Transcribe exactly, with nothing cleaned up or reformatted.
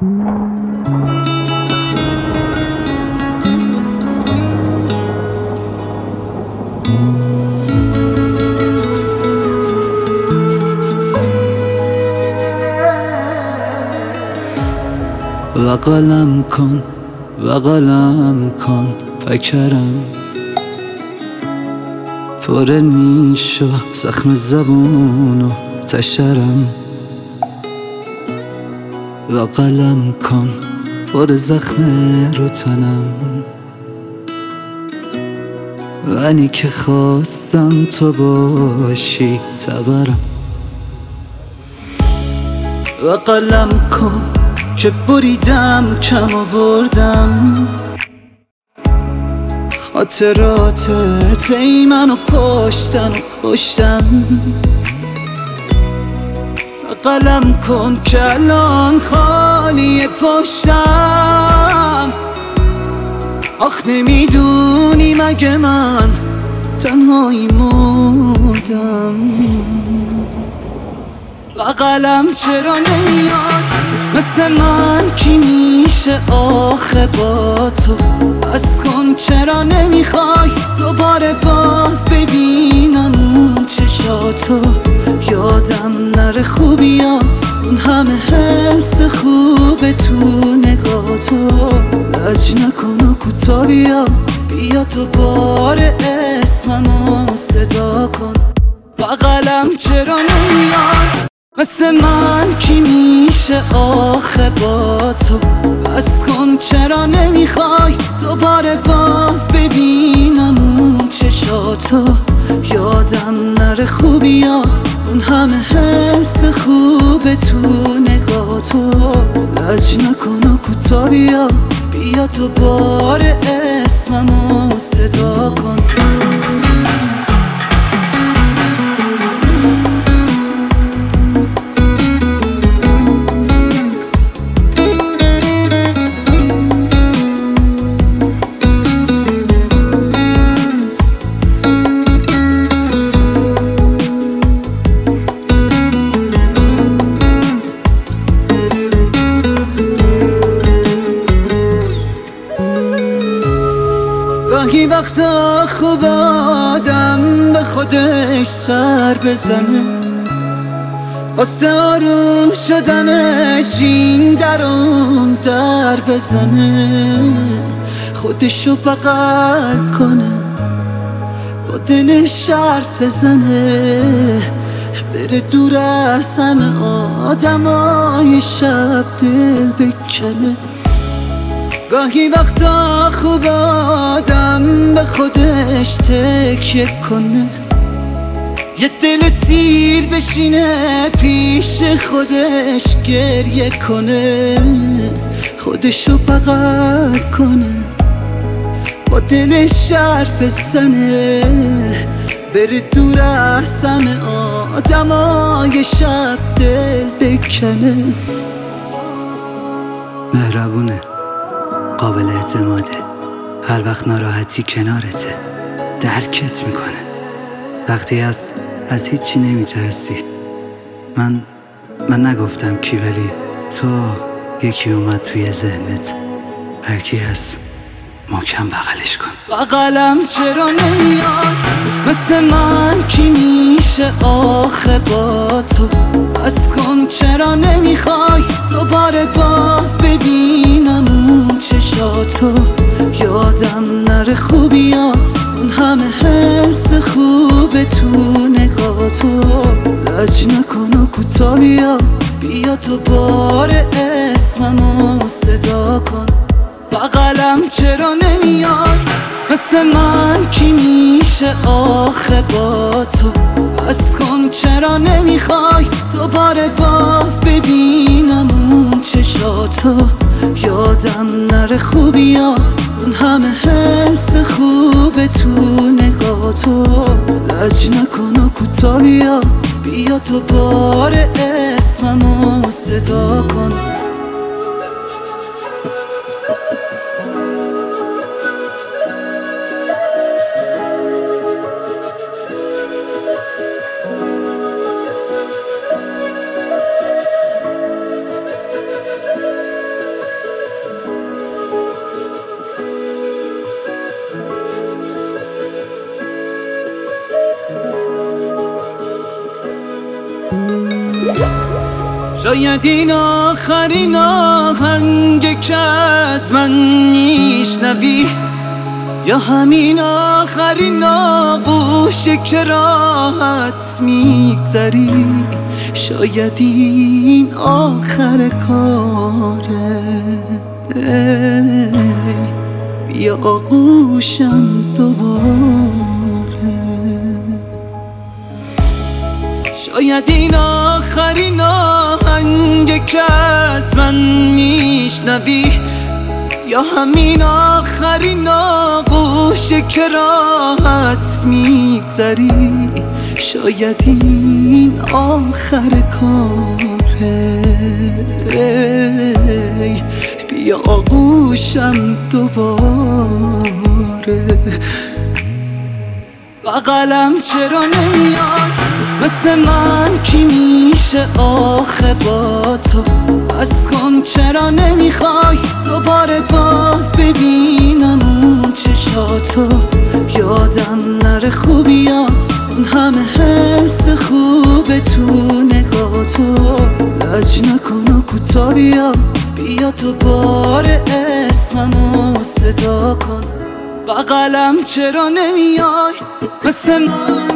و قلم کن و قلم کن پکرم پر نیش و زخم زبون و تشرم و قلم کن پر زخم رو تنم ولی که خواستم تو باشی تبرم و قلم کن که بریدم کم آوردم خاطراتت ای منو کشتن و کشتم و قلم کن که الان خالی پشتم آخ نمیدونی مگه من تنهایی مردم و قلم چرا نمیاد مثل من کی میشه آخه با تو بس کن چرا نمیخوای دوباره باز ببینم اون چشاتو یادم نره خوبیات اون همه حس خوبه تو نگاتو لج نکن و کوتا بیا بیا تو بار اسممو صدا کن و قلم چرا نمیاد مثل من کی میشه آخه با تو بس کن چرا نمیخوای دوباره باز ببینم اون چشاتو یادم نره خوبیات اون همه حس خوبه تو نگاتو لج نکن و کوتا بیا بیا تو بار اسممو صدا کن گاهی وقتا خوب آدم به خودش سر بزنه واسه آروم شدنش این در اون در بزنه خودشو بغل کنه با دلش حرف بزنه بره دور از همه آدمای شب دل بکنه گاهی وقتا خوب آدم به خودش تکیه کنه یه دل سیر بشینه پیش خودش گریه کنه خودشو بغل کنه با دلش حرف بزنه بره دور از همه آدمای شب دل بکنه مهربونه قابل اعتماده هر وقت ناراحتی کنارته درکت میکنه وقتی از از هیچی نمیترسی من من نگفتم کی ولی تو یکی اومد توی ذهنت هر کی هست محکم بغلش کن و قلم چرا نمیاد مثل من کی میشه آخه با تو بس کن چرا نمیخوای دوباره باز ببینم اون چشاتو یادم نره خوبیات اون همه حس خوبه تو نگاتو لج نکن و کوتا بیا بیا تو بار اسممو صدا کن و قلم چرا نمیاد مثل من کی میشه آخه با تو بس کن چرا نمیخوای دوباره باز ببینم اون چشاتو یادم نره خوبیات اون همه حس خوبه تو نگاتو لج نکن و کوتا بیا بیا تو بار اسممو صدا کن شاید این آخرین آهنگ که از من میشنوی، یا همین آخرین آغوشی که راحت میگذری. شاید این آخر کاره، بیا آغوشم دوباره. شاید این آخرین آهنگ که از من میشنوی، یا همین آخرین آغوشی که راحت میگذری. شاید این آخر کاره، بیا آغوشم دوباره. بغلم چرا نمیای مثل من کی میشه آخه با تو؟ از کن چرا نمیخوای دوباره باز ببینم اون چشاتو؟ یادم نره خوبیات اون همه حس خوب تو نگاتو. لج نکن و کوتا بیا، بیا دوباره اسممو صدا کن. بغلم چرا نمیای مثل من